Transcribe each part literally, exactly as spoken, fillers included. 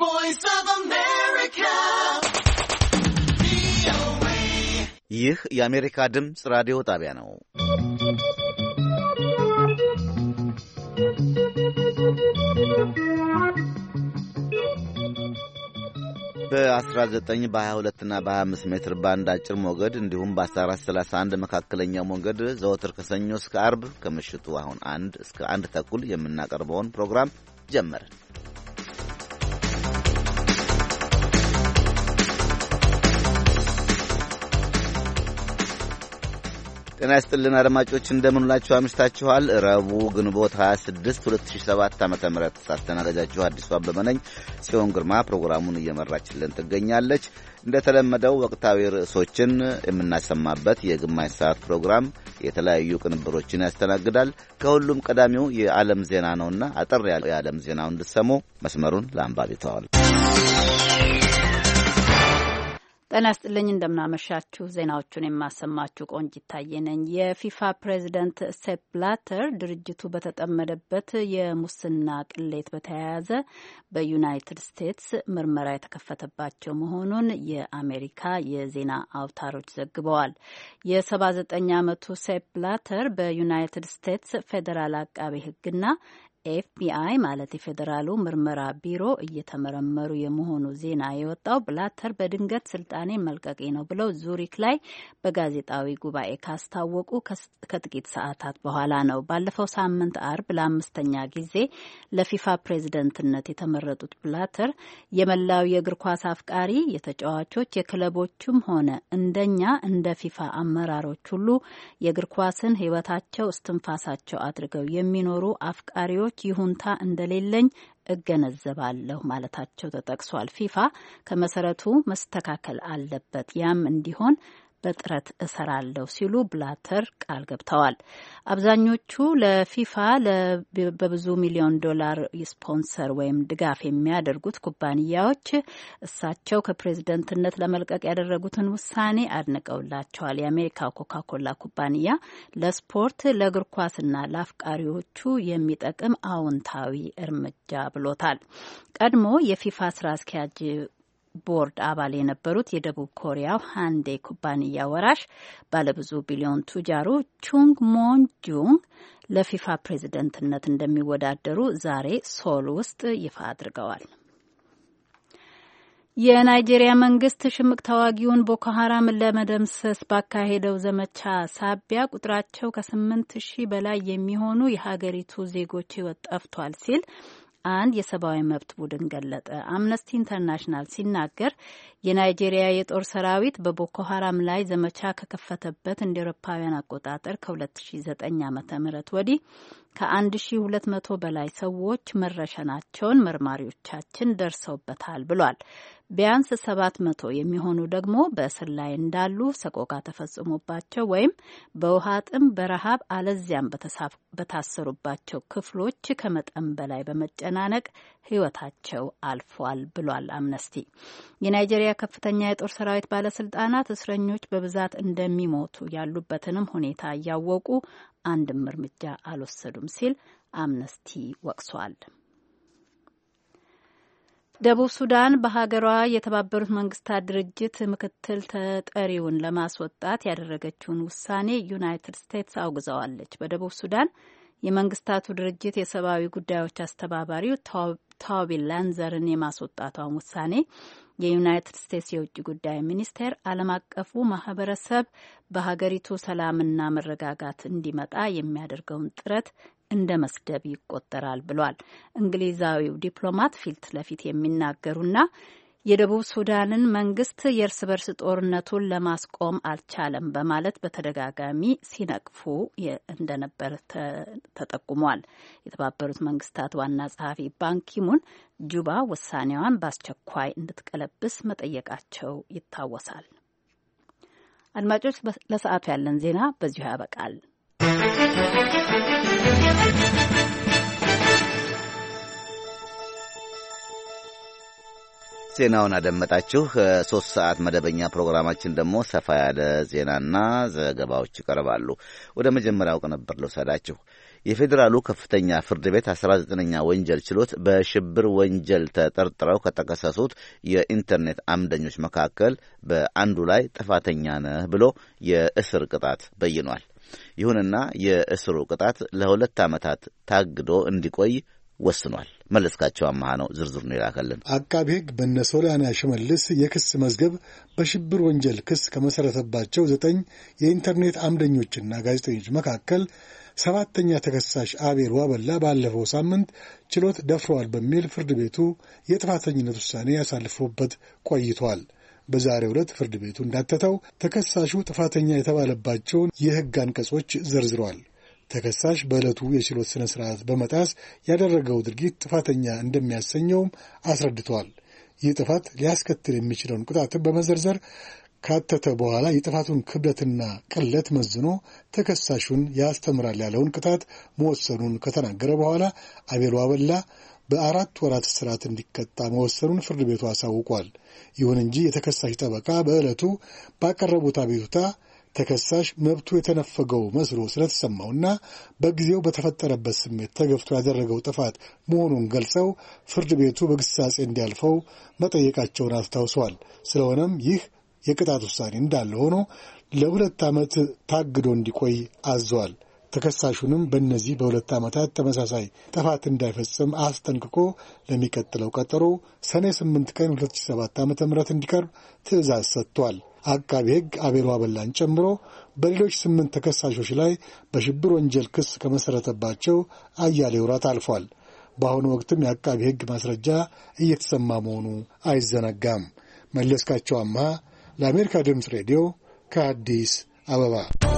voice of America. ይህ የአሜሪካ ድምፅ ራዲዮ ጣቢያ ነው። በ19 በ22 እና በ25 ሜትር ባንድ አጭር ሞገድ እንዲሁም በ14 ሰላሳ አንድ መካከለኛው ሞገድ ዘወትር ከሰኞ እስከ አርብ ከምሽቱ አሁን አንድ እስከ አንድ ተኩል የምናቀርበውን ፕሮግራም ጀመረ። ጤና ይስጥልን አድማጮች፣ እንደምንላችሁ አምሽታችኋል። ረቡዕ ግንቦት ሃያ ስድስት ሁለት ሺህ ሰባት ዓመተ ምህረት ሳስተናግዳችሁ አዲሱ አበበ ነኝ። ጽዮን ግርማ ፕሮግራሙን እየመራችልን ትገኛለች። እንደተለመደው ወቅታዊ ርዕሶችን የምናሰማበት የግማሽ ሰዓት ፕሮግራም የተለያዩ ቅንብሮችን ያስተናግዳል። ከሁሉም ቀዳሚው የዓለም ዜና ነውና አጠር ያለ የዓለም ዜናውን እንድትሰሙ መስመሩን ለአንባቢ ተዋል። ጤና ይስጥልኝ፣ እንደምናመሻችሁ። ዜናዎቹን የማሰማችሁ ቆንጂት ታየ ነኝ። የፊፋ ፕሬዚደንት ሴፕ ብላተር ድርጅቱ በተጠመደበት የሙስና ቅሌት በተያያዘ በዩናይትድ ስቴትስ ምርመራ የተከፈተባቸው መሆኑን የአሜሪካ የዜና አውታሮች ዘግበዋል። የሰባ ዘጠኝ ዓመቱ ሴፕ ብላተር በዩናይትድ ስቴትስ ፌዴራል አቃቤ ሕግና ኤፍቢአይ ማለት የፌዴራሉ ምርመራ ቢሮ እየተመረመሩ የመሆኑ ዜና የወጣው ብላተር በድንገት ስልጣኔ መልቀቄ ነው ብለው ዙሪክ ላይ በጋዜጣዊ ጉባኤ ካስታወቁ ከጥቂት ሰዓታት በኋላ ነው። ባለፈው ሳምንት አርብ ለአምስተኛ ጊዜ ለፊፋ ፕሬዝደንትነት የተመረጡት ብላተር የመላው የእግር ኳስ አፍቃሪ የተጫዋቾች የክለቦችም ሆነ እንደኛ እንደ ፊፋ አመራሮች ሁሉ የእግር ኳስን ሕይወታቸው እስትንፋሳቸው አድርገው የሚኖሩ አፍቃሪዎች ይሁንታ እንደሌለኝ እገነዘባለሁ ማለታቸው ተጠቅሷል። ፊፋ ከመሰረቱ መስተካከል አለበት፣ ያም እንዲሆን በጥረት እሰራለሁ ሲሉ ብላተር ቃል ገብተዋል። አብዛኞቹ ለፊፋ በብዙ ሚሊዮን ዶላር ስፖንሰር ወይም ድጋፍ የሚያደርጉት ኩባንያዎች እሳቸው ከፕሬዝደንትነት ለመልቀቅ ያደረጉትን ውሳኔ አድንቀውላቸዋል። የአሜሪካው ኮካኮላ ኩባንያ ለስፖርት ለእግር ኳስና ለአፍቃሪዎቹ የሚጠቅም አዎንታዊ እርምጃ ብሎታል። ቀድሞ የፊፋ ስራ አስኪያጅ ቦርድ አባል የነበሩት የደቡብ ኮሪያው ሃንዴ ኩባንያ ወራሽ ባለብዙ ቢሊዮን ቱጃሩ ቹንግ ሞን ጁንግ ለፊፋ ፕሬዝደንትነት እንደሚወዳደሩ ዛሬ ሶል ውስጥ ይፋ አድርገዋል። የናይጄሪያ መንግስት ሽምቅ ተዋጊውን ቦኮ ሀራምን ለመደምሰስ ባካሄደው ዘመቻ ሳቢያ ቁጥራቸው ከስምንት ሺህ በላይ የሚሆኑ የሀገሪቱ ዜጎች ሕይወት ጠፍቷል ሲል አንድ የሰብአዊ መብት ቡድን ገለጠ። አምነስቲ ኢንተርናሽናል ሲናገር የናይጄሪያ የጦር ሰራዊት በቦኮ ሀራም ላይ ዘመቻ ከከፈተበት እንደ አውሮፓውያን አቆጣጠር ከሁለት ሺህ ዘጠኝ ዓመተ ምህረት ወዲህ ከአንድ ሺህ ሁለት መቶ በላይ ሰዎች መረሸናቸውን መርማሪዎቻችን ደርሰውበታል ብሏል። ቢያንስ ሰባት መቶ የሚሆኑ ደግሞ በእስር ላይ እንዳሉ፣ ሰቆቃ ተፈጽሞባቸው ወይም በውሃ ጥም፣ በረሃብ አለዚያም በታሰሩባቸው ክፍሎች ከመጠን በላይ በመጨናነቅ ሕይወታቸው አልፏል ብሏል አምነስቲ። የናይጄሪያ ከፍተኛ የጦር ሰራዊት ባለስልጣናት እስረኞች በብዛት እንደሚሞቱ ያሉበትንም ሁኔታ እያወቁ አንድም እርምጃ አልወሰዱም ሲል አምነስቲ ወቅሷል። ደቡብ ሱዳን በሀገሯ የተባበሩት መንግስታት ድርጅት ምክትል ተጠሪውን ለማስወጣት ያደረገችውን ውሳኔ ዩናይትድ ስቴትስ አውግዘዋለች። በደቡብ ሱዳን የመንግስታቱ ድርጅት የሰብአዊ ጉዳዮች አስተባባሪው ቶቢ ላንዘርን የማስወጣቷን ውሳኔ የዩናይትድ ስቴትስ የውጭ ጉዳይ ሚኒስቴር ዓለም አቀፉ ማህበረሰብ በሀገሪቱ ሰላምና መረጋጋት እንዲመጣ የሚያደርገውን ጥረት እንደ መስደብ ይቆጠራል ብሏል። እንግሊዛዊው ዲፕሎማት ፊት ለፊት የሚናገሩና የደቡብ ሱዳንን መንግስት የእርስ በርስ ጦርነቱን ለማስቆም አልቻለም በማለት በተደጋጋሚ ሲነቅፉ እንደነበር ተጠቁሟል። የተባበሩት መንግስታት ዋና ጸሐፊ ባንኪሙን ጁባ ውሳኔዋን በአስቸኳይ እንድትቀለብስ መጠየቃቸው ይታወሳል። አድማጮች፣ ለሰዓቱ ያለን ዜና በዚሁ ያበቃል። ዜናውን አደመጣችሁ። ሶስት ሰዓት መደበኛ ፕሮግራማችን ደግሞ ሰፋ ያለ ዜናና ዘገባዎች ይቀርባሉ። ወደ መጀመሪያው ቅንብር ልውሰዳችሁ። የፌዴራሉ ከፍተኛ ፍርድ ቤት አስራ ዘጠነኛ ወንጀል ችሎት በሽብር ወንጀል ተጠርጥረው ከተከሰሱት የኢንተርኔት አምደኞች መካከል በአንዱ ላይ ጥፋተኛ ነህ ብሎ የእስር ቅጣት በይኗል። ይሁንና የእስሩ ቅጣት ለሁለት ዓመታት ታግዶ እንዲቆይ ወስኗል። መለስካቸው አማሃ ነው ዝርዝሩን ይላከልን። አቃቤ ሕግ በእነ ሶሊያና ሽመልስ የክስ መዝገብ በሽብር ወንጀል ክስ ከመሰረተባቸው ዘጠኝ የኢንተርኔት አምደኞችና ጋዜጠኞች መካከል ሰባተኛ ተከሳሽ አቤል ዋበላ ባለፈው ሳምንት ችሎት ደፍረዋል በሚል ፍርድ ቤቱ የጥፋተኝነት ውሳኔ ያሳልፎበት ቆይቷል። በዛሬው ዕለት ፍርድ ቤቱ እንዳተተው ተከሳሹ ጥፋተኛ የተባለባቸውን የሕግ አንቀጾች ዘርዝሯል። ተከሳሽ በዕለቱ የችሎት ስነ ስርዓት በመጣስ ያደረገው ድርጊት ጥፋተኛ እንደሚያሰኘውም አስረድቷል። ይህ ጥፋት ሊያስከትል የሚችለውን ቅጣት በመዘርዘር ካተተ በኋላ የጥፋቱን ክብደትና ቅለት መዝኖ ተከሳሹን ያስተምራል ያለውን ቅጣት መወሰኑን ከተናገረ በኋላ አቤል ዋበላ በአራት ወራት እስራት እንዲቀጣ መወሰኑን ፍርድ ቤቱ አሳውቋል። ይሁን እንጂ የተከሳሽ ጠበቃ በዕለቱ ባቀረቡት አቤቱታ ተከሳሽ መብቱ የተነፈገው መስሎ ስለተሰማውና በጊዜው በተፈጠረበት ስሜት ተገፍቶ ያደረገው ጥፋት መሆኑን ገልጸው ፍርድ ቤቱ በግሳጼ እንዲያልፈው መጠየቃቸውን አስታውሰዋል። ስለሆነም ይህ የቅጣት ውሳኔ እንዳለ ሆኖ ለሁለት ዓመት ታግዶ እንዲቆይ አዘዋል። ተከሳሹንም በእነዚህ በሁለት ዓመታት ተመሳሳይ ጥፋት እንዳይፈጽም አስጠንቅቆ ለሚቀጥለው ቀጠሮ ሰኔ ስምንት ቀን ሁለት ሺህ ሰባት ዓ.ም እንዲቀርብ ትዕዛዝ ሰጥቷል። አቃቤ ሕግ አቤል ዋበላን ጨምሮ በሌሎች ስምንት ተከሳሾች ላይ በሽብር ወንጀል ክስ ከመሰረተባቸው አያሌ ወራት አልፏል። በአሁኑ ወቅትም የአቃቤ ሕግ ማስረጃ እየተሰማ መሆኑ አይዘነጋም። መለስካቸው አማሃ ለአሜሪካ ድምፅ ሬዲዮ ከአዲስ አበባ።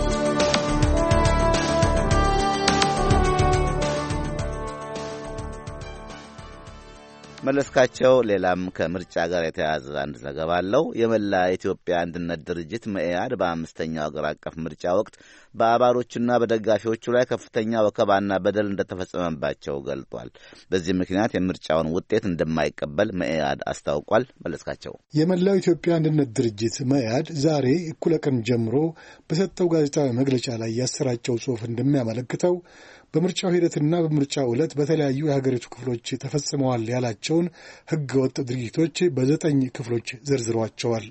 መለስካቸው ሌላም ከምርጫ ጋር የተያያዘ አንድ ዘገባ አለው። የመላ ኢትዮጵያ አንድነት ድርጅት መኢአድ በአምስተኛው አገር አቀፍ ምርጫ ወቅት በአባሎችና በደጋፊዎቹ ላይ ከፍተኛ ወከባና በደል እንደተፈጸመባቸው ገልጧል። በዚህ ምክንያት የምርጫውን ውጤት እንደማይቀበል መኢአድ አስታውቋል። መለስካቸው የመላው ኢትዮጵያ አንድነት ድርጅት መኢአድ ዛሬ እኩለ ቀን ጀምሮ በሰጠው ጋዜጣዊ መግለጫ ላይ ያሰራጨው ጽሑፍ እንደሚያመለክተው በምርጫው ሂደትና በምርጫው ዕለት በተለያዩ የሀገሪቱ ክፍሎች ተፈጽመዋል ያላቸውን ሕገወጥ ድርጊቶች በዘጠኝ ክፍሎች ዘርዝሯቸዋል።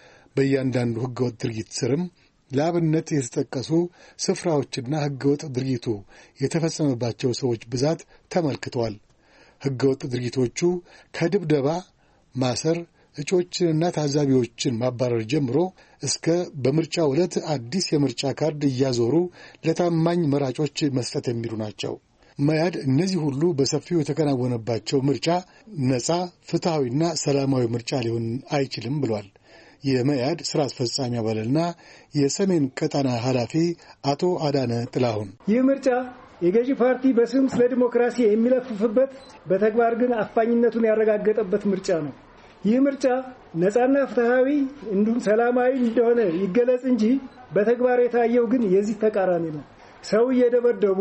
በእያንዳንዱ ሕገወጥ ድርጊት ስርም ለአብነት የተጠቀሱ ስፍራዎችና ሕገወጥ ድርጊቱ የተፈጸመባቸው ሰዎች ብዛት ተመልክተዋል። ሕገወጥ ድርጊቶቹ ከድብደባ፣ ማሰር፣ እጩዎችንና ታዛቢዎችን ማባረር ጀምሮ እስከ በምርጫው ዕለት አዲስ የምርጫ ካርድ እያዞሩ ለታማኝ መራጮች መስጠት የሚሉ ናቸው። መኢአድ እነዚህ ሁሉ በሰፊው የተከናወነባቸው ምርጫ ነጻ፣ ፍትሐዊና ሰላማዊ ምርጫ ሊሆን አይችልም ብሏል። የመኢአድ ሥራ አስፈጻሚ አባልና የሰሜን ቀጠና ኃላፊ አቶ አዳነ ጥላሁን ይህ ምርጫ የገዢ ፓርቲ በስም ስለ ዲሞክራሲ የሚለፍፍበት በተግባር ግን አፋኝነቱን ያረጋገጠበት ምርጫ ነው። ይህ ምርጫ ነጻና ፍትሃዊ እንዲሁም ሰላማዊ እንደሆነ ይገለጽ እንጂ በተግባር የታየው ግን የዚህ ተቃራኒ ነው። ሰው እየደበደቡ፣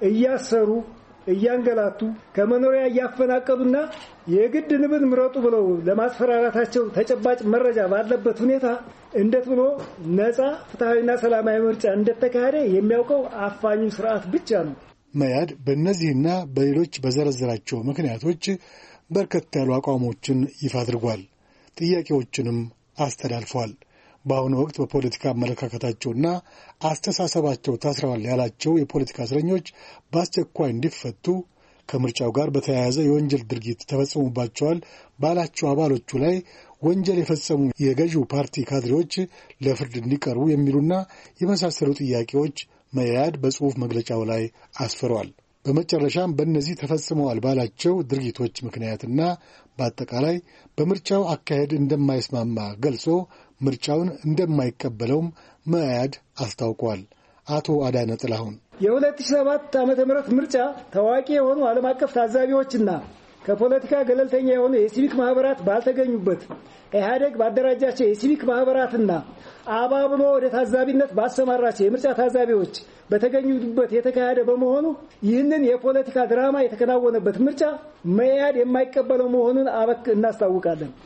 እያሰሩ፣ እያንገላቱ ከመኖሪያ እያፈናቀሉና የግድ ንብን ምረጡ ብለው ለማስፈራራታቸው ተጨባጭ መረጃ ባለበት ሁኔታ እንዴት ብሎ ነጻ ፍትሃዊና ሰላማዊ ምርጫ እንደተካሄደ የሚያውቀው አፋኙ ስርዓት ብቻ ነው። መኢአድ በእነዚህና በሌሎች በዘረዘራቸው ምክንያቶች በርከት ያሉ አቋሞችን ይፋ አድርጓል። ጥያቄዎችንም አስተላልፏል። በአሁኑ ወቅት በፖለቲካ አመለካከታቸውና አስተሳሰባቸው ታስረዋል ያላቸው የፖለቲካ እስረኞች በአስቸኳይ እንዲፈቱ፣ ከምርጫው ጋር በተያያዘ የወንጀል ድርጊት ተፈጽሞባቸዋል ባላቸው አባሎቹ ላይ ወንጀል የፈጸሙ የገዢው ፓርቲ ካድሬዎች ለፍርድ እንዲቀርቡ የሚሉና የመሳሰሉ ጥያቄዎች መኢአድ በጽሑፍ መግለጫው ላይ አስፍሯል። በመጨረሻም በእነዚህ ተፈጽመዋል ባላቸው ድርጊቶች ምክንያትና በአጠቃላይ በምርጫው አካሄድ እንደማይስማማ ገልጾ ምርጫውን እንደማይቀበለውም መኢአድ አስታውቋል። አቶ አዳነ ጥላሁን የሁለት ሺህ ሰባት ዓመተ ምህረት ምርጫ ታዋቂ የሆኑ ዓለም አቀፍ ታዛቢዎችና ከፖለቲካ ገለልተኛ የሆኑ የሲቪክ ማህበራት ባልተገኙበት ኢህአዴግ ባደራጃቸው የሲቪክ ማህበራትና አባብሎ ወደ ታዛቢነት ባሰማራቸው የምርጫ ታዛቢዎች በተገኙበት የተካሄደ በመሆኑ ይህንን የፖለቲካ ድራማ የተከናወነበት ምርጫ መኢአድ የማይቀበለው መሆኑን አበክ እናስታውቃለን።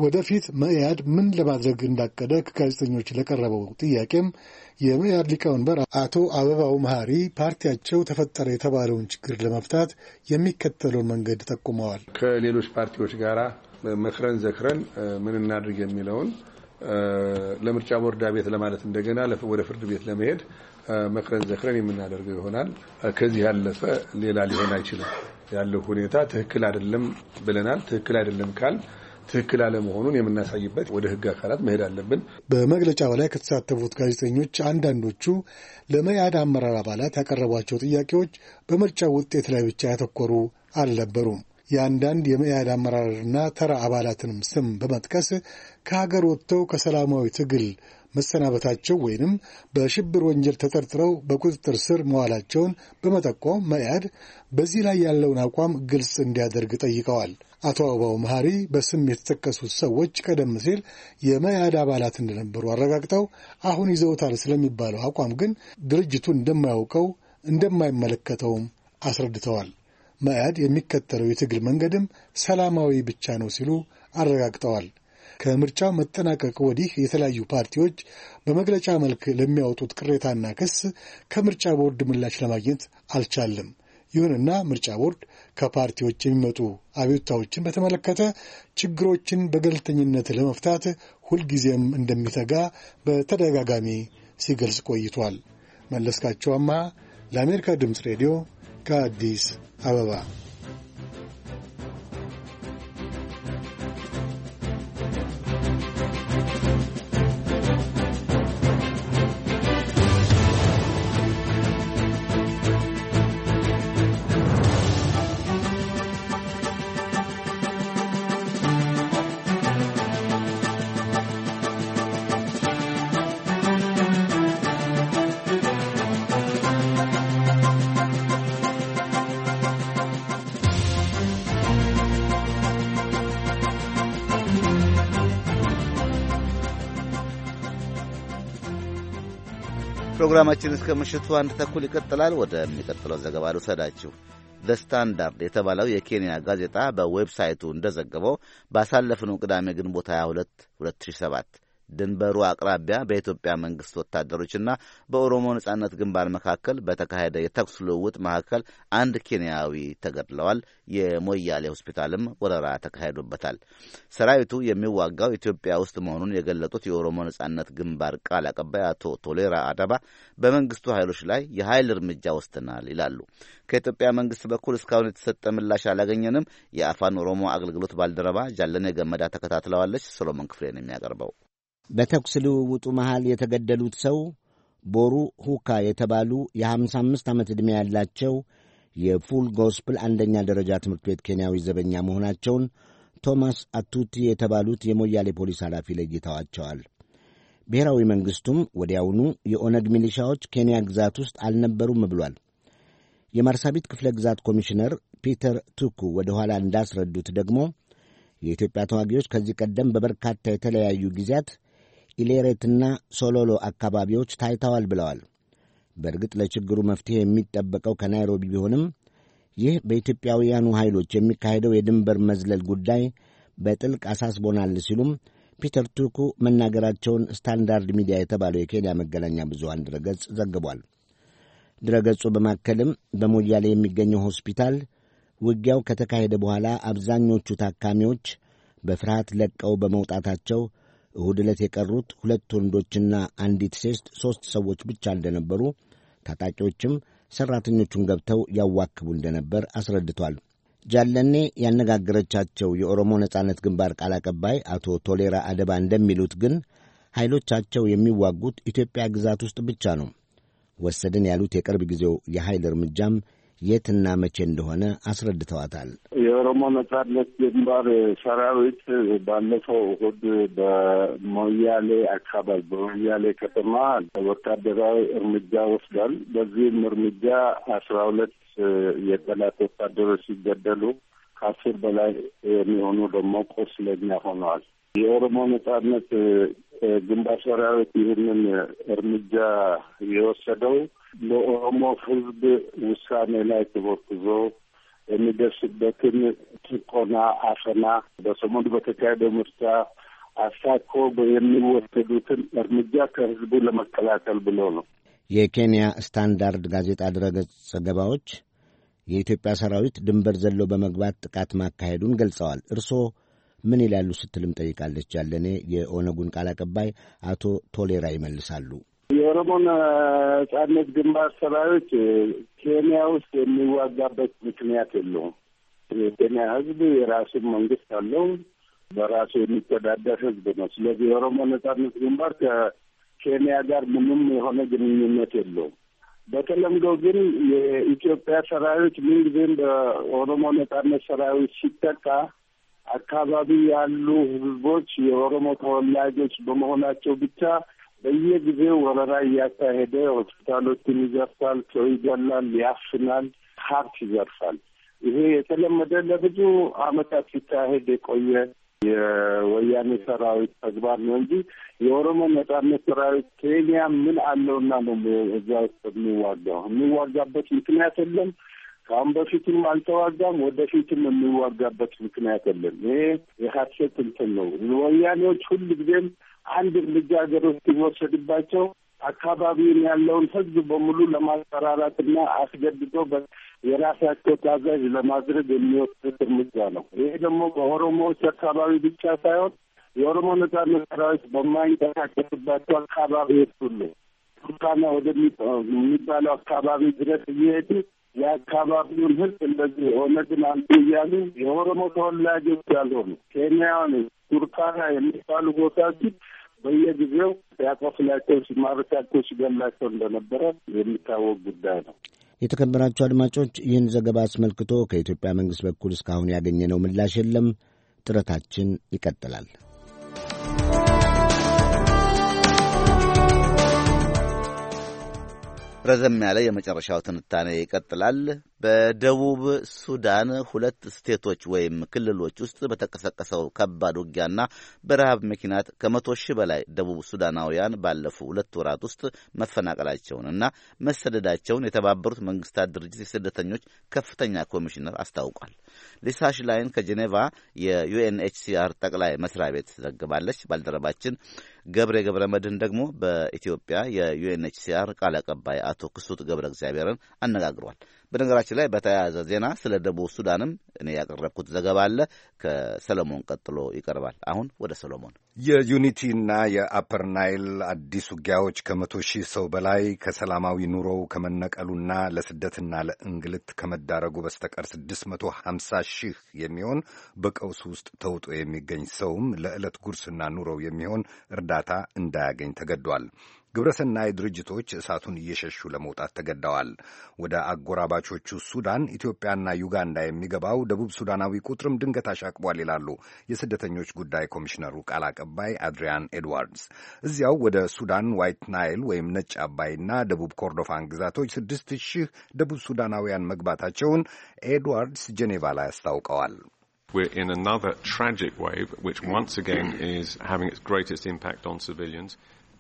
ወደፊት መኢአድ ምን ለማድረግ እንዳቀደ ከጋዜጠኞች ለቀረበው ጥያቄም የመኢአድ ሊቀመንበር አቶ አበባው መሐሪ ፓርቲያቸው ተፈጠረ የተባለውን ችግር ለመፍታት የሚከተለውን መንገድ ጠቁመዋል። ከሌሎች ፓርቲዎች ጋራ መክረን ዘክረን ምን እናድርግ የሚለውን ለምርጫ ቦርድ ቤት ለማለት እንደገና ወደ ፍርድ ቤት ለመሄድ መክረን ዘክረን የምናደርገው ይሆናል። ከዚህ ያለፈ ሌላ ሊሆን አይችልም። ያለው ሁኔታ ትክክል አይደለም ብለናል። ትክክል አይደለም ካል ትክክል አለመሆኑን የምናሳይበት ወደ ሕግ አካላት መሄድ አለብን። በመግለጫው ላይ ከተሳተፉት ጋዜጠኞች አንዳንዶቹ ለመኢአድ አመራር አባላት ያቀረቧቸው ጥያቄዎች በምርጫው ውጤት ላይ ብቻ ያተኮሩ አልነበሩም። የአንዳንድ የመኢአድ አመራርና ተራ አባላትንም ስም በመጥቀስ ከሀገር ወጥተው ከሰላማዊ ትግል መሰናበታቸው ወይንም በሽብር ወንጀል ተጠርጥረው በቁጥጥር ስር መዋላቸውን በመጠቆም መኢአድ በዚህ ላይ ያለውን አቋም ግልጽ እንዲያደርግ ጠይቀዋል። አቶ አበባው መሐሪ በስም የተጠቀሱት ሰዎች ቀደም ሲል የመኢአድ አባላት እንደነበሩ አረጋግጠው አሁን ይዘውታል ስለሚባለው አቋም ግን ድርጅቱ እንደማያውቀው እንደማይመለከተውም አስረድተዋል። መኢአድ የሚከተለው የትግል መንገድም ሰላማዊ ብቻ ነው ሲሉ አረጋግጠዋል። ከምርጫው መጠናቀቅ ወዲህ የተለያዩ ፓርቲዎች በመግለጫ መልክ ለሚያወጡት ቅሬታና ክስ ከምርጫ ቦርድ ምላሽ ለማግኘት አልቻለም። ይሁንና ምርጫ ቦርድ ከፓርቲዎች የሚመጡ አቤቱታዎችን በተመለከተ ችግሮችን በገለልተኝነት ለመፍታት ሁልጊዜም እንደሚተጋ በተደጋጋሚ ሲገልጽ ቆይቷል። መለስካቸው አምሃ ለአሜሪካ ድምፅ ሬዲዮ ከአዲስ አበባ። ፕሮግራማችን እስከ ምሽቱ አንድ ተኩል ይቀጥላል። ወደሚቀጥለው ዘገባ ልውሰዳችሁ። ዘ ስታንዳርድ የተባለው የኬንያ ጋዜጣ በዌብሳይቱ እንደዘገበው ባሳለፍነው ቅዳሜ ግንቦት ሃያ ሁለት ሁለት ሺህ ሰባት ድንበሩ አቅራቢያ በኢትዮጵያ መንግስት ወታደሮችና በኦሮሞ ነጻነት ግንባር መካከል በተካሄደ የተኩስ ልውውጥ መካከል አንድ ኬንያዊ ተገድለዋል። የሞያሌ ሆስፒታልም ወረራ ተካሂዶበታል። ሰራዊቱ የሚዋጋው ኢትዮጵያ ውስጥ መሆኑን የገለጡት የኦሮሞ ነጻነት ግንባር ቃል አቀባይ አቶ ቶሌራ አደባ በመንግስቱ ኃይሎች ላይ የኃይል እርምጃ ወስደናል ይላሉ። ከኢትዮጵያ መንግስት በኩል እስካሁን የተሰጠ ምላሽ አላገኘንም። የአፋን ኦሮሞ አገልግሎት ባልደረባ ጃለኔ ገመዳ ተከታትለዋለች። ሰሎሞን ክፍሌ ነው የሚያቀርበው። በተኩስ ልውውጡ መሃል የተገደሉት ሰው ቦሩ ሁካ የተባሉ የሀምሳ አምስት ዓመት ዕድሜ ያላቸው የፉል ጎስፕል አንደኛ ደረጃ ትምህርት ቤት ኬንያዊ ዘበኛ መሆናቸውን ቶማስ አቱቲ የተባሉት የሞያሌ ፖሊስ ኃላፊ ለይተዋቸዋል። ብሔራዊ መንግሥቱም ወዲያውኑ የኦነግ ሚሊሻዎች ኬንያ ግዛት ውስጥ አልነበሩም ብሏል። የማርሳቢት ክፍለ ግዛት ኮሚሽነር ፒተር ቱኩ ወደ ኋላ እንዳስረዱት ደግሞ የኢትዮጵያ ተዋጊዎች ከዚህ ቀደም በበርካታ የተለያዩ ጊዜያት ኢሌሬትና ሶሎሎ አካባቢዎች ታይተዋል ብለዋል። በእርግጥ ለችግሩ መፍትሄ የሚጠበቀው ከናይሮቢ ቢሆንም ይህ በኢትዮጵያውያኑ ኃይሎች የሚካሄደው የድንበር መዝለል ጉዳይ በጥልቅ አሳስቦናል ሲሉም ፒተር ቱኩ መናገራቸውን ስታንዳርድ ሚዲያ የተባለው የኬንያ መገናኛ ብዙሃን ድረገጽ ዘግቧል። ድረገጹ በማከልም በሞያሌ የሚገኘው ሆስፒታል ውጊያው ከተካሄደ በኋላ አብዛኞቹ ታካሚዎች በፍርሃት ለቀው በመውጣታቸው እሁድ ዕለት የቀሩት ሁለት ወንዶችና አንዲት ሴት ሦስት ሰዎች ብቻ እንደነበሩ፣ ታጣቂዎችም ሠራተኞቹን ገብተው ያዋክቡ እንደነበር አስረድቷል። ጃለኔ ያነጋገረቻቸው የኦሮሞ ነጻነት ግንባር ቃል አቀባይ አቶ ቶሌራ አደባ እንደሚሉት ግን ኃይሎቻቸው የሚዋጉት ኢትዮጵያ ግዛት ውስጥ ብቻ ነው። ወሰድን ያሉት የቅርብ ጊዜው የኃይል እርምጃም የትና መቼ እንደሆነ አስረድተዋታል። የኦሮሞ ነጻነት ግንባር ሰራዊት ባለፈው እሁድ በሞያሌ አካባቢ በሞያሌ ከተማ ወታደራዊ እርምጃ ወስዷል። በዚህም እርምጃ አስራ ሁለት የጠላት ወታደሮች ሲገደሉ ከአስር በላይ የሚሆኑ ደግሞ ቁስለኛ ሆነዋል። የኦሮሞ ነጻነት ግንባር ሰራዊት ይህንን እርምጃ የወሰደው ለኦሮሞ ሕዝብ ውሳኔ ላይ ተመርኩዞ የሚደርስበትን ጭቆና፣ አፈና በሰሞኑ በተካሄደው ምርጫ አሳኮ የሚወሰዱትን እርምጃ ከህዝቡ ለመከላከል ብሎ ነው። የኬንያ ስታንዳርድ ጋዜጣ ድረገጽ ዘገባዎች የኢትዮጵያ ሰራዊት ድንበር ዘሎ በመግባት ጥቃት ማካሄዱን ገልጸዋል። እርስዎ ምን ይላሉ ስትልም ጠይቃለች። ያለኔ የኦነጉን ቃል አቀባይ አቶ ቶሌራ ይመልሳሉ። የኦሮሞ ነጻነት ግንባር ሰራዊት ኬንያ ውስጥ የሚዋጋበት ምክንያት የለውም። የኬንያ ህዝብ የራሱን መንግስት አለው፣ በራሱ የሚተዳደር ህዝብ ነው። ስለዚህ የኦሮሞ ነጻነት ግንባር ከኬንያ ጋር ምንም የሆነ ግንኙነት የለውም። በተለምዶ ግን የኢትዮጵያ ሰራዊት ምንጊዜም በኦሮሞ ነጻነት ሰራዊት ሲጠቃ አካባቢ ያሉ ህዝቦች የኦሮሞ ተወላጆች በመሆናቸው ብቻ በየጊዜው ወረራ እያካሄደ ሆስፒታሎችን ይዘርፋል፣ ሰው ይገላል፣ ያፍናል፣ ሀብት ይዘርፋል። ይሄ የተለመደ ለብዙ ዓመታት ሲካሄድ የቆየ የወያኔ ሰራዊት ተግባር ነው እንጂ የኦሮሞ ነጻነት ሰራዊት ኬንያ ምን አለውና ነው እዛ ውስጥ የሚዋጋው? የሚዋጋበት ምክንያት የለም። ከአሁን በፊትም አልተዋጋም፣ ወደፊትም የሚዋጋበት ምክንያት የለም። ይሄ የሀሰት እንትን ነው። ወያኔዎች ሁሉ ጊዜም አንድ እርምጃ ሀገሮች ሲወሰድባቸው አካባቢውን ያለውን ህዝብ በሙሉ ለማስፈራራትና አስገድዶ የራሳቸው ታዛዥ ለማድረግ የሚወስዱት እርምጃ ነው። ይሄ ደግሞ በኦሮሞዎች አካባቢ ብቻ ሳይሆን የኦሮሞ ነጻነት ሰራዊት በማይንቀሳቀስባቸው አካባቢዎች ሁሉ ቱርካና ወደሚባለው አካባቢ ድረስ እየሄዱ የአካባቢውን ህዝብ እንደዚህ ኦነግን አንዱ እያሉ የኦሮሞ ተወላጆች ያልሆኑ ኬንያውያን ቱርካና የሚባሉ ቦታዎች በየጊዜው ሲያቆስላቸው፣ ሲማርካቸው፣ ሲገላቸው እንደነበረ የሚታወቅ ጉዳይ ነው። የተከበራቸው አድማጮች፣ ይህን ዘገባ አስመልክቶ ከኢትዮጵያ መንግሥት በኩል እስካሁን ያገኘነው ምላሽ የለም። ጥረታችን ይቀጥላል። ረዘም ያለ የመጨረሻው ትንታኔ ይቀጥላል። በደቡብ ሱዳን ሁለት ስቴቶች ወይም ክልሎች ውስጥ በተቀሰቀሰው ከባድ ውጊያና በረሃብ ምክንያት ከመቶ ሺህ በላይ ደቡብ ሱዳናውያን ባለፉ ሁለት ወራት ውስጥ መፈናቀላቸውንና መሰደዳቸውን የተባበሩት መንግስታት ድርጅት የስደተኞች ከፍተኛ ኮሚሽነር አስታውቋል። ሊሳ ሽላይን ከጄኔቫ የዩኤንኤችሲአር ጠቅላይ መስሪያ ቤት ዘግባለች። ባልደረባችን ገብረ ገብረ መድህን ደግሞ በኢትዮጵያ የዩኤንኤችሲአር ቃል አቀባይ አቶ ክሱት ገብረ እግዚአብሔርን አነጋግሯል። በነገራችን ላይ በተያያዘ ዜና ስለ ደቡብ ሱዳንም እኔ ያቀረብኩት ዘገባ አለ። ከሰሎሞን ቀጥሎ ይቀርባል። አሁን ወደ ሰሎሞን። የዩኒቲና የአፐር ናይል አዲስ ውጊያዎች ከመቶ ሺህ ሰው በላይ ከሰላማዊ ኑሮው ከመነቀሉና ለስደትና ለእንግልት ከመዳረጉ በስተቀር ስድስት መቶ ሀምሳ ሺህ የሚሆን በቀውስ ውስጥ ተውጦ የሚገኝ ሰውም ለዕለት ጉርስና ኑሮው የሚሆን እርዳታ እንዳያገኝ ተገዷል። ግብረሰናይ ድርጅቶች እሳቱን እየሸሹ ለመውጣት ተገደዋል። ወደ አጎራባቾቹ ሱዳን፣ ኢትዮጵያና ዩጋንዳ የሚገባው ደቡብ ሱዳናዊ ቁጥርም ድንገት አሻቅቧል ይላሉ የስደተኞች ጉዳይ ኮሚሽነሩ ቃል አቀባይ አድሪያን ኤድዋርድስ። እዚያው ወደ ሱዳን ዋይት ናይል ወይም ነጭ አባይና ደቡብ ኮርዶፋን ግዛቶች ስድስት ሺህ ደቡብ ሱዳናውያን መግባታቸውን ኤድዋርድስ ጄኔቫ ላይ አስታውቀዋል። We're in another tragic wave, which once again is having its greatest impact on civilians.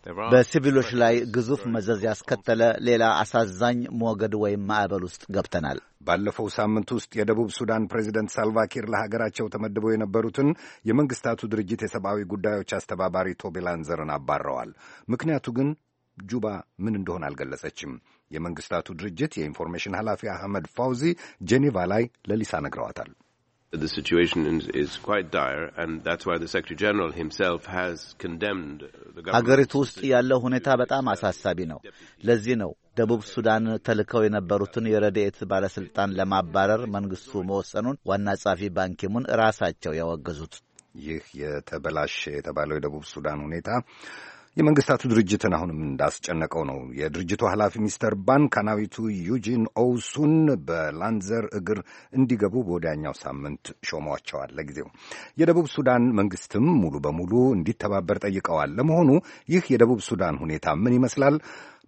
በሲቪሎች ላይ ግዙፍ መዘዝ ያስከተለ ሌላ አሳዛኝ ሞገድ ወይም ማዕበል ውስጥ ገብተናል። ባለፈው ሳምንት ውስጥ የደቡብ ሱዳን ፕሬዚደንት ሳልቫኪር ለሀገራቸው ተመድበው የነበሩትን የመንግስታቱ ድርጅት የሰብአዊ ጉዳዮች አስተባባሪ ቶቢ ላንዘርን አባረዋል። ምክንያቱ ግን ጁባ ምን እንደሆነ አልገለጸችም። የመንግስታቱ ድርጅት የኢንፎርሜሽን ኃላፊ አህመድ ፋውዚ ጄኔቫ ላይ ለሊሳ ነግረዋታል። The situation is quite dire, and that's why the Secretary General himself has condemned the government. አገሪቱ ውስጥ ያለው ሁኔታ በጣም አሳሳቢ ነው። ለዚህ ነው ደቡብ ሱዳን ተልከው የነበሩትን የረድኤት ባለስልጣን ለማባረር መንግስቱ መወሰኑን ዋና ጸሐፊ ባንኪሙን ራሳቸው ያወገዙት። ይህ የተበላሸ የተባለው የደቡብ ሱዳን ሁኔታ የመንግስታቱ ድርጅትን አሁንም እንዳስጨነቀው ነው። የድርጅቱ ኃላፊ ሚስተር ባን ካናዊቱ ዩጂን ኦውሱን በላንዘር እግር እንዲገቡ በወዲያኛው ሳምንት ሾመዋቸዋል። ለጊዜው የደቡብ ሱዳን መንግስትም ሙሉ በሙሉ እንዲተባበር ጠይቀዋል። ለመሆኑ ይህ የደቡብ ሱዳን ሁኔታ ምን ይመስላል?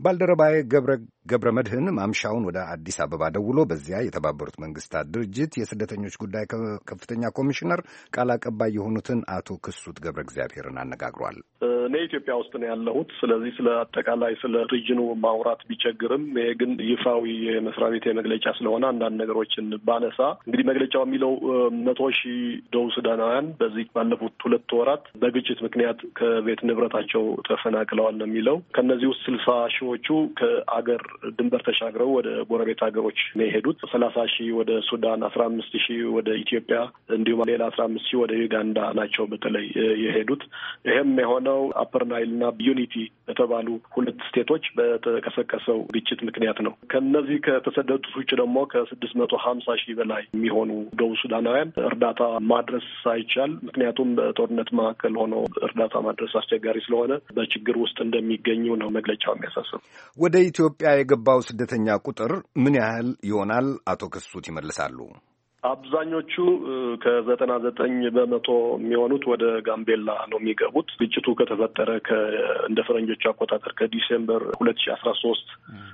ባልደረባዬ ገብረ ገብረ መድህን ማምሻውን ወደ አዲስ አበባ ደውሎ በዚያ የተባበሩት መንግስታት ድርጅት የስደተኞች ጉዳይ ከፍተኛ ኮሚሽነር ቃል አቀባይ የሆኑትን አቶ ክሱት ገብረ እግዚአብሔርን አነጋግሯል። እኔ ኢትዮጵያ ውስጥ ነው ያለሁት። ስለዚህ ስለ አጠቃላይ ስለ ሪጅኑ ማውራት ቢቸግርም ይሄ ግን ይፋዊ የመስሪያ ቤት መግለጫ ስለሆነ አንዳንድ ነገሮችን ባነሳ እንግዲህ መግለጫው የሚለው መቶ ሺህ ደቡብ ሱዳናውያን በዚህ ባለፉት ሁለት ወራት በግጭት ምክንያት ከቤት ንብረታቸው ተፈናቅለዋል ነው የሚለው። ከነዚህ ውስጥ ስልሳ ሺዎቹ ከአገር ድንበር ተሻግረው ወደ ጎረቤት ሀገሮች ነው የሄዱት። ሰላሳ ሺህ ወደ ሱዳን፣ አስራ አምስት ሺህ ወደ ኢትዮጵያ እንዲሁም ሌላ አስራ አምስት ሺህ ወደ ዩጋንዳ ናቸው በተለይ የሄዱት። ይሄም የሆነው አፐር ናይል እና ዩኒቲ በተባሉ ሁለት ስቴቶች በተቀሰቀሰው ግጭት ምክንያት ነው። ከነዚህ ከተሰደዱት ውጭ ደግሞ ከስድስት መቶ ሀምሳ ሺህ በላይ የሚሆኑ ደቡብ ሱዳናውያን እርዳታ ማድረስ ሳይቻል ምክንያቱም በጦርነት መካከል ሆነው እርዳታ ማድረስ አስቸጋሪ ስለሆነ በችግር ውስጥ እንደሚገኙ ነው መግለጫው የሚያሳስብ። ወደ ኢትዮጵያ የገባው ስደተኛ ቁጥር ምን ያህል ይሆናል? አቶ ክሱት ይመልሳሉ። አብዛኞቹ ከዘጠና ዘጠኝ በመቶ የሚሆኑት ወደ ጋምቤላ ነው የሚገቡት። ግጭቱ ከተፈጠረ እንደ ፈረንጆቹ አቆጣጠር ከዲሴምበር ሁለት ሺህ አስራ ሶስት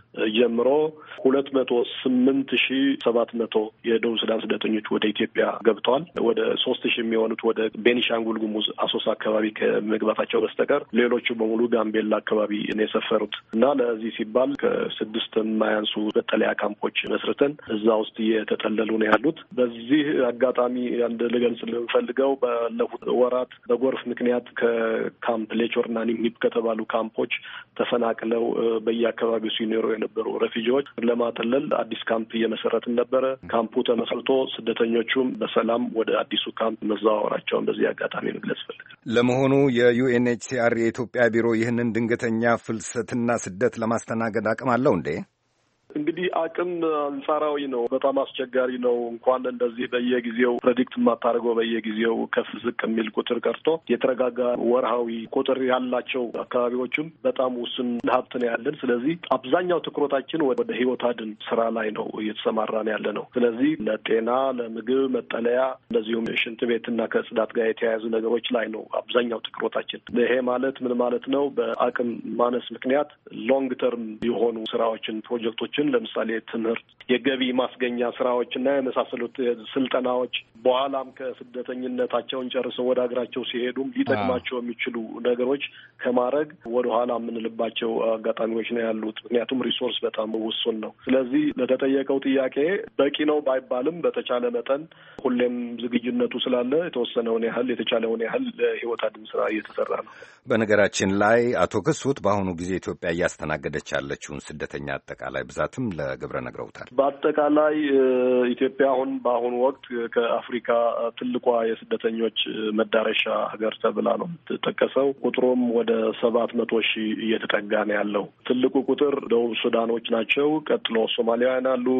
ጀምሮ ሁለት መቶ ስምንት ሺህ ሰባት መቶ የደቡብ ሱዳን ስደተኞች ወደ ኢትዮጵያ ገብተዋል። ወደ ሶስት ሺህ የሚሆኑት ወደ ቤኒሻንጉል ጉሙዝ አሶሳ አካባቢ ከመግባታቸው በስተቀር ሌሎቹ በሙሉ ጋምቤላ አካባቢ ነው የሰፈሩት እና ለዚህ ሲባል ከስድስት የማያንሱ መጠለያ ካምፖች መስርተን እዛ ውስጥ እየተጠለሉ ነው ያሉት። በዚህ አጋጣሚ አንድ ልገልጽ የምፈልገው ባለፉት ወራት በጎርፍ ምክንያት ከካምፕ ሌቾርና ኒምሂፕ ከተባሉ ካምፖች ተፈናቅለው በየአካባቢው ሲኖሩ የነበሩ ሬፊጂዎች ለማጠለል አዲስ ካምፕ እየመሰረትን ነበረ። ካምፑ ተመስርቶ ስደተኞቹም በሰላም ወደ አዲሱ ካምፕ መዘዋወራቸውን በዚህ አጋጣሚ መግለጽ ፈልጋል። ለመሆኑ የዩኤንኤችሲአር የኢትዮጵያ ቢሮ ይህንን ድንገተኛ ፍልሰትና ስደት ለማስተናገድ አቅም አለው እንዴ? እንግዲህ አቅም አንጻራዊ ነው። በጣም አስቸጋሪ ነው። እንኳን እንደዚህ በየጊዜው ፕሬዲክት የማታደርገው በየጊዜው ከፍ ዝቅ የሚል ቁጥር ቀርቶ የተረጋጋ ወርሃዊ ቁጥር ያላቸው አካባቢዎችም በጣም ውስን ሀብት ነው ያለን። ስለዚህ አብዛኛው ትኩረታችን ወደ ህይወት አድን ስራ ላይ ነው እየተሰማራን ያለ ነው። ስለዚህ ለጤና፣ ለምግብ፣ መጠለያ እንደዚሁም ሽንት ቤትና ከጽዳት ጋር የተያያዙ ነገሮች ላይ ነው አብዛኛው ትኩረታችን። ይሄ ማለት ምን ማለት ነው? በአቅም ማነስ ምክንያት ሎንግ ተርም የሆኑ ስራዎችን ፕሮጀክቶች ለምሳሌ ትምህርት፣ የገቢ ማስገኛ ስራዎችና የመሳሰሉት ስልጠናዎች በኋላም ከስደተኝነታቸውን ጨርሰው ወደ ሀገራቸው ሲሄዱም ሊጠቅማቸው የሚችሉ ነገሮች ከማድረግ ወደኋላ የምንልባቸው አጋጣሚዎች ነው ያሉት። ምክንያቱም ሪሶርስ በጣም ውሱን ነው። ስለዚህ ለተጠየቀው ጥያቄ በቂ ነው ባይባልም በተቻለ መጠን ሁሌም ዝግጁነቱ ስላለ የተወሰነውን ያህል የተቻለውን ያህል ለህይወት አድን ስራ እየተሰራ ነው። በነገራችን ላይ አቶ ክሱት በአሁኑ ጊዜ ኢትዮጵያ እያስተናገደች ያለችውን ስደተኛ አጠቃላይ ብዛትም ለግብረ ነግረውታል። በአጠቃላይ ኢትዮጵያ አሁን በአሁኑ ወቅት ከአፍሪካ ትልቋ የስደተኞች መዳረሻ ሀገር ተብላ ነው የምትጠቀሰው። ቁጥሩም ወደ ሰባት መቶ ሺህ እየተጠጋ ነው ያለው። ትልቁ ቁጥር ደቡብ ሱዳኖች ናቸው። ቀጥሎ ሶማሊያውያን አሉ፣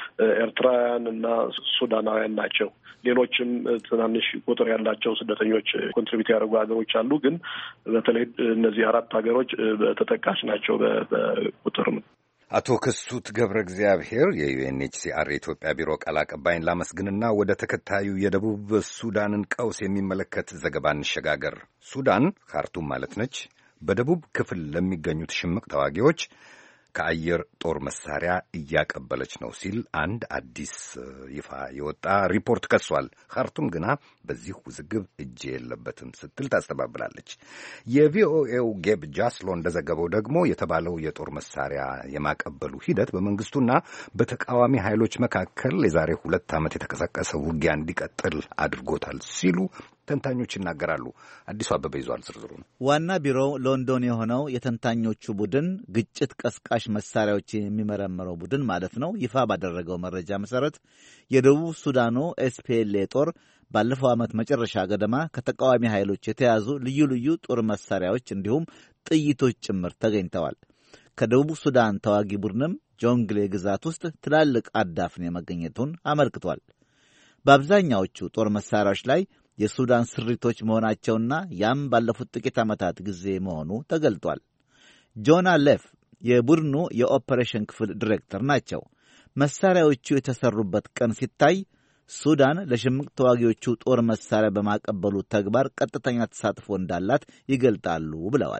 ኤርትራውያን እና ሱዳናውያን ናቸው። ሌሎችም ትናንሽ ቁጥር ያላቸው ስደተኞች ኮንትሪቢዩት ያደርጉ ሀገሮች አሉ። ግን በተለይ እነዚህ አራት ሀገሮች ተጠቃሽ ናቸው በቁጥር ነው። አቶ ክሱት ገብረ እግዚአብሔር የዩኤንኤችሲአር የኢትዮጵያ ቢሮ ቃል አቀባይን ላመስግንና ወደ ተከታዩ የደቡብ ሱዳንን ቀውስ የሚመለከት ዘገባ እንሸጋገር። ሱዳን ካርቱም ማለት ነች። በደቡብ ክፍል ለሚገኙት ሽምቅ ተዋጊዎች ከአየር ጦር መሳሪያ እያቀበለች ነው ሲል አንድ አዲስ ይፋ የወጣ ሪፖርት ከሷል። ካርቱም ግና በዚህ ውዝግብ እጅ የለበትም ስትል ታስተባብላለች። የቪኦኤው ጌብ ጃስሎ እንደዘገበው ደግሞ የተባለው የጦር መሳሪያ የማቀበሉ ሂደት በመንግስቱና በተቃዋሚ ኃይሎች መካከል የዛሬ ሁለት ዓመት የተቀሰቀሰ ውጊያ እንዲቀጥል አድርጎታል ሲሉ ተንታኞች ይናገራሉ። አዲሱ አበበ ይዟል ዝርዝሩን። ዋና ቢሮው ሎንዶን የሆነው የተንታኞቹ ቡድን ግጭት ቀስቃሽ መሳሪያዎችን የሚመረምረው ቡድን ማለት ነው ይፋ ባደረገው መረጃ መሰረት የደቡብ ሱዳኑ ኤስፒኤልኤ ጦር ባለፈው ዓመት መጨረሻ ገደማ ከተቃዋሚ ኃይሎች የተያዙ ልዩ ልዩ ጦር መሳሪያዎች እንዲሁም ጥይቶች ጭምር ተገኝተዋል። ከደቡብ ሱዳን ተዋጊ ቡድንም ጆንግሌ ግዛት ውስጥ ትላልቅ አዳፍኔ መገኘቱን አመልክቷል። በአብዛኛዎቹ ጦር መሳሪያዎች ላይ የሱዳን ስሪቶች መሆናቸውና ያም ባለፉት ጥቂት ዓመታት ጊዜ መሆኑ ተገልጧል። ጆና ሌፍ የቡድኑ የኦፐሬሽን ክፍል ዲሬክተር ናቸው። መሳሪያዎቹ የተሰሩበት ቀን ሲታይ ሱዳን ለሽምቅ ተዋጊዎቹ ጦር መሳሪያ በማቀበሉ ተግባር ቀጥተኛ ተሳትፎ እንዳላት ይገልጣሉ ብለዋል።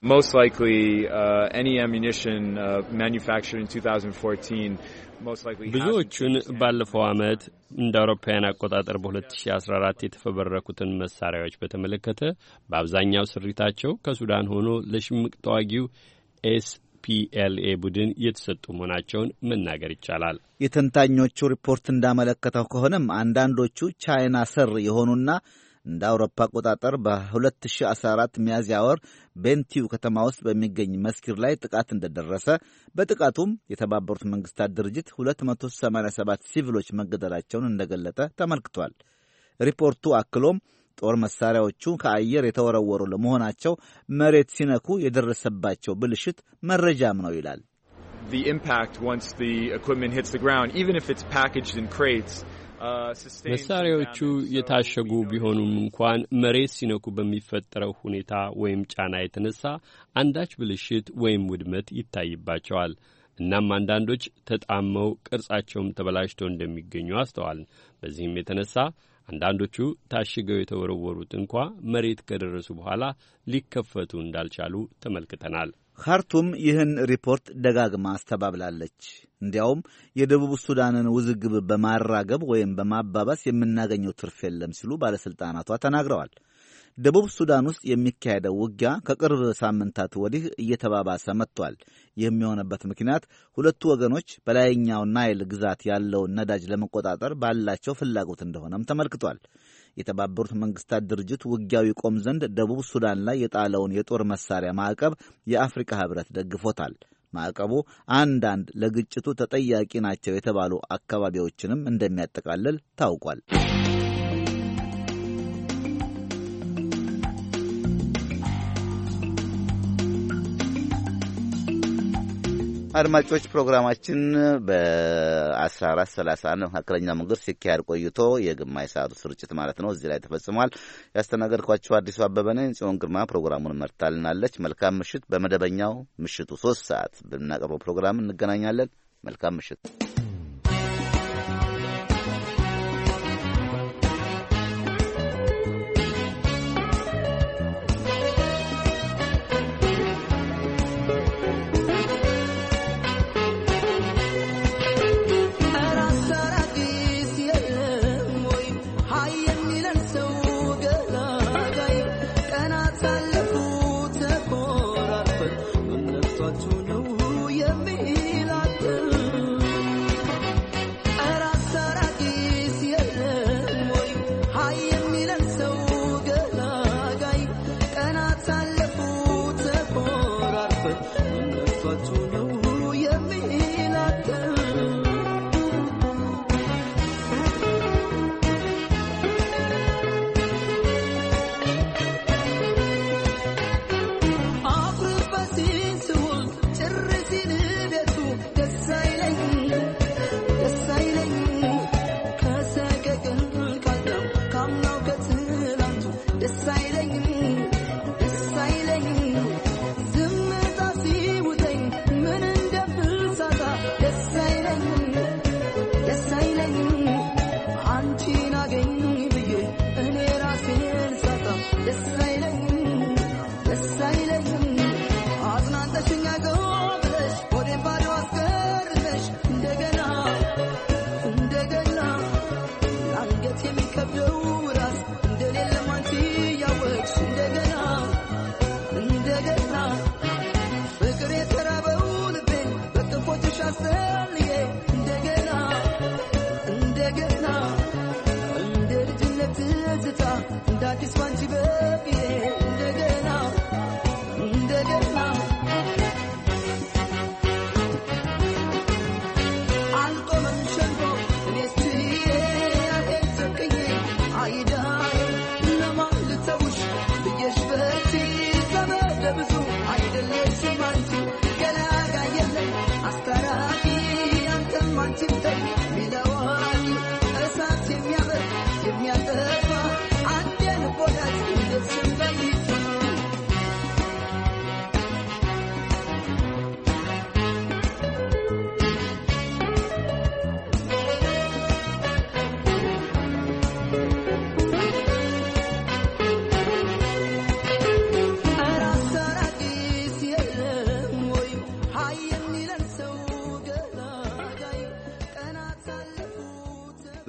Most likely uh, any ammunition uh, manufactured in twenty fourteen ብዙዎቹን ባለፈው ዓመት እንደ አውሮፓውያን አቆጣጠር በ2014 የተፈበረኩትን መሳሪያዎች በተመለከተ በአብዛኛው ስሪታቸው ከሱዳን ሆኖ ለሽምቅ ተዋጊው ኤስ ፒ ኤል ኤ ቡድን የተሰጡ መሆናቸውን መናገር ይቻላል። የተንታኞቹ ሪፖርት እንዳመለከተው ከሆነም አንዳንዶቹ ቻይና ሰር የሆኑና እንደ አውሮፓ አቆጣጠር በ2014 ሚያዝያ ወር ቤንቲው ከተማ ውስጥ በሚገኝ መስጊድ ላይ ጥቃት እንደደረሰ በጥቃቱም የተባበሩት መንግስታት ድርጅት ሁለት መቶ ሰማንያ ሰባት ሲቪሎች መገደላቸውን እንደገለጠ ተመልክቷል። ሪፖርቱ አክሎም ጦር መሳሪያዎቹ ከአየር የተወረወሩ ለመሆናቸው መሬት ሲነኩ የደረሰባቸው ብልሽት መረጃም ነው ይላል። The impact once the equipment hits the ground, even if it's packaged in crates, መሳሪያዎቹ የታሸጉ ቢሆኑም እንኳን መሬት ሲነኩ በሚፈጠረው ሁኔታ ወይም ጫና የተነሳ አንዳች ብልሽት ወይም ውድመት ይታይባቸዋል። እናም አንዳንዶች ተጣመው ቅርጻቸውም ተበላሽተው እንደሚገኙ አስተዋል። በዚህም የተነሳ አንዳንዶቹ ታሽገው የተወረወሩት እንኳ መሬት ከደረሱ በኋላ ሊከፈቱ እንዳልቻሉ ተመልክተናል። ካርቱም ይህን ሪፖርት ደጋግማ አስተባብላለች። እንዲያውም የደቡብ ሱዳንን ውዝግብ በማራገብ ወይም በማባባስ የምናገኘው ትርፍ የለም ሲሉ ባለሥልጣናቷ ተናግረዋል። ደቡብ ሱዳን ውስጥ የሚካሄደው ውጊያ ከቅርብ ሳምንታት ወዲህ እየተባባሰ መጥቷል። ይህም የሆነበት ምክንያት ሁለቱ ወገኖች በላይኛው ናይል ግዛት ያለውን ነዳጅ ለመቆጣጠር ባላቸው ፍላጎት እንደሆነም ተመልክቷል። የተባበሩት መንግስታት ድርጅት ውጊያው ይቆም ዘንድ ደቡብ ሱዳን ላይ የጣለውን የጦር መሳሪያ ማዕቀብ የአፍሪካ ህብረት ደግፎታል። ማዕቀቡ አንዳንድ ለግጭቱ ተጠያቂ ናቸው የተባሉ አካባቢዎችንም እንደሚያጠቃልል ታውቋል። አድማጮች ፕሮግራማችን በ14 ሰላሳ አንድ መካከለኛ ሞገድ ሲካሄድ ቆይቶ የግማሽ ሰዓቱ ስርጭት ማለት ነው እዚህ ላይ ተፈጽሟል። ያስተናገድኳችሁ አዲሱ አበበ ነኝ። ጽዮን ግርማ ፕሮግራሙን መርታልናለች። መልካም ምሽት። በመደበኛው ምሽቱ ሶስት ሰዓት በምናቀርበው ፕሮግራም እንገናኛለን። መልካም ምሽት። የሚላክ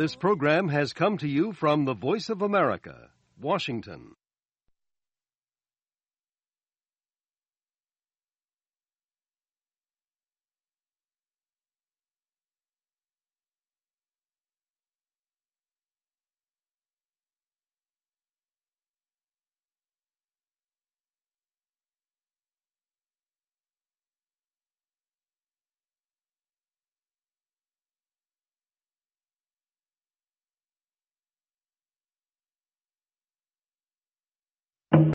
This program has come to you from the Voice of America, Washington.